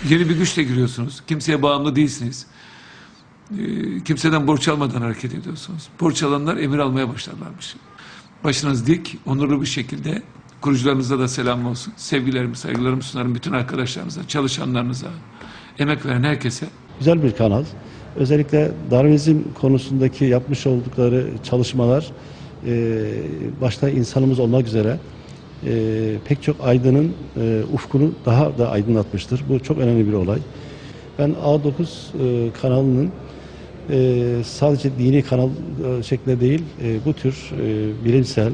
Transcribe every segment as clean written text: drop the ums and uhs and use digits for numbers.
Yeni bir güçle giriyorsunuz. Kimseye bağımlı değilsiniz. Kimseden borç almadan hareket ediyorsunuz. Borç alanlar emir almaya başlarlarmış. Başınız dik, onurlu bir şekilde, kurucularınıza da selam olsun. Sevgilerimi, saygılarımı sunarım bütün arkadaşlarınıza, çalışanlarınıza, emek veren herkese. Güzel bir kanal. Özellikle Darwinizm konusundaki yapmış oldukları çalışmalar başta insanımız olmak üzere pek çok aydının ufkunu daha da aydınlatmıştır. Bu çok önemli bir olay. Ben A9 kanalının sadece dini kanal şeklinde değil, bu tür bilimsel,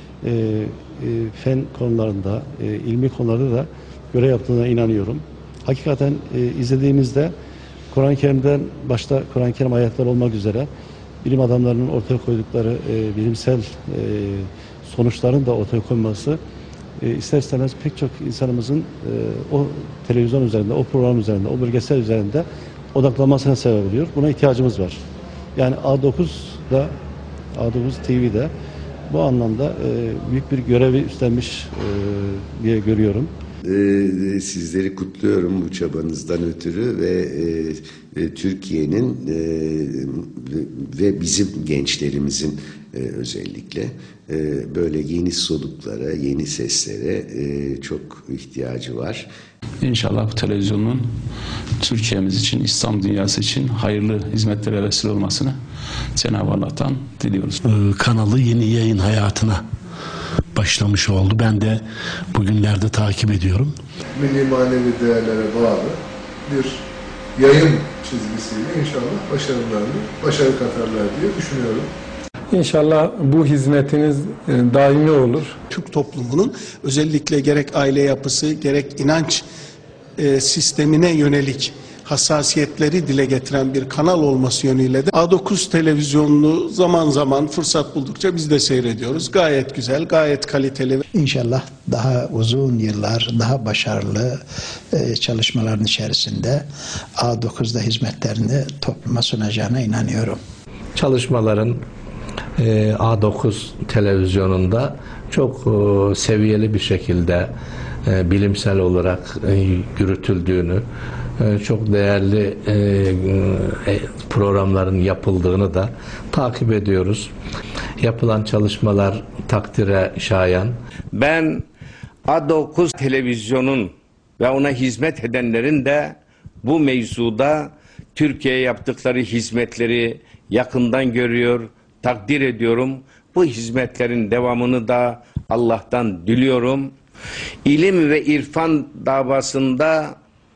fen konularında, ilmi konularda da görev yaptığına inanıyorum. Hakikaten izlediğimizde Kur'an-ı Kerim'den başta Kur'an-ı Kerim ayetler olmak üzere bilim adamlarının ortaya koydukları bilimsel sonuçların da ortaya konması ister istemez pek çok insanımızın o televizyon üzerinde, o program üzerinde, o belgesel üzerinde odaklanmasına sebep oluyor. Buna ihtiyacımız var. Yani A9'da, A9 TV'de bu anlamda büyük bir görevi üstlenmiş diye görüyorum. Sizleri kutluyorum bu çabanızdan ötürü ve Türkiye'nin ve bizim gençlerimizin özellikle böyle yeni soluklara, yeni seslere çok ihtiyacı var. İnşallah bu televizyonun Türkiye'miz için, İslam dünyası için hayırlı hizmetlere vesile olmasını Cenab-ı Allah'tan diliyoruz. Kanalı yeni yayın hayatına başlamış oldu. Ben de bugünlerde takip ediyorum. Milli manevi değerlere bağlı bir yayın çizgisiyle inşallah başarı katarlar diye düşünüyorum. İnşallah bu hizmetiniz daimi olur. Türk toplumunun özellikle gerek aile yapısı gerek inanç sistemine yönelik hassasiyetleri dile getiren bir kanal olması yönüyle de A9 televizyonunu zaman zaman fırsat buldukça biz de seyrediyoruz. Gayet güzel, gayet kaliteli. İnşallah daha uzun yıllar, daha başarılı çalışmaların içerisinde A9'da hizmetlerini topluma sunacağına inanıyorum. Çalışmaların A9 televizyonunda çok seviyeli bir şekilde bilimsel olarak yürütüldüğünü, çok değerli programların yapıldığını da takip ediyoruz. Yapılan çalışmalar takdire şayan. Ben A9 televizyonun ve ona hizmet edenlerin de bu mevzuda Türkiye'ye yaptıkları hizmetleri yakından görüyor, takdir ediyorum. Bu hizmetlerin devamını da Allah'tan diliyorum. İlim ve irfan davasında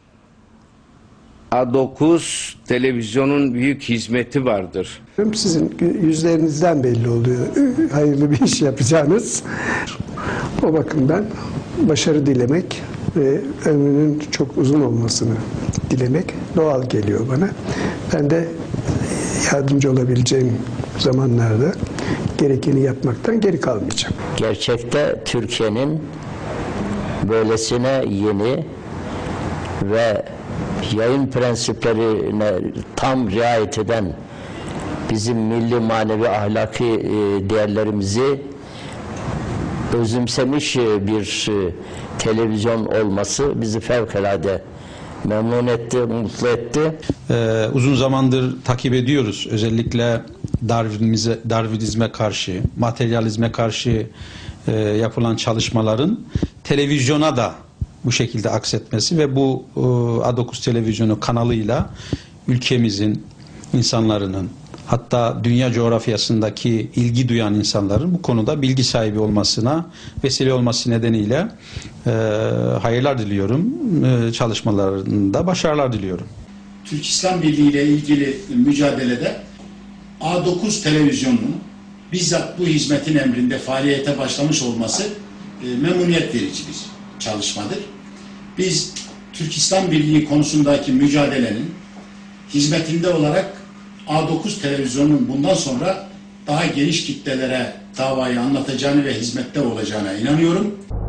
A9 televizyonun büyük hizmeti vardır. Sizin yüzlerinizden belli oluyor. Hayırlı bir iş yapacağınız. O bakımdan başarı dilemek ve ömrünün çok uzun olmasını dilemek doğal geliyor bana. Ben de yardımcı olabileceğim zamanlarda gerekeni yapmaktan geri kalmayacağım. Gerçekte Türkiye'nin böylesine yeni ve yayın prensiplerine tam riayet eden bizim milli manevi ahlaki değerlerimizi özümsemiş bir televizyon olması bizi fevkalade memnun etti, mutlu etti. Uzun zamandır takip ediyoruz. Özellikle Darwinizme karşı, materyalizme karşı yapılan çalışmaların televizyona da bu şekilde aksetmesi ve bu A9 televizyonu kanalıyla ülkemizin insanlarının, hatta dünya coğrafyasındaki ilgi duyan insanların bu konuda bilgi sahibi olmasına vesile olması nedeniyle hayırlar diliyorum. Çalışmalarında başarılar diliyorum. Türk İslam Birliği ile ilgili mücadelede A9 televizyonunun bizzat bu hizmetin emrinde faaliyete başlamış olması memnuniyet verici bir çalışmadır. Biz Türk İslam Birliği konusundaki mücadelenin hizmetinde olarak A9 televizyonunun bundan sonra daha geniş kitlelere davayı anlatacağını ve hizmette olacağına inanıyorum.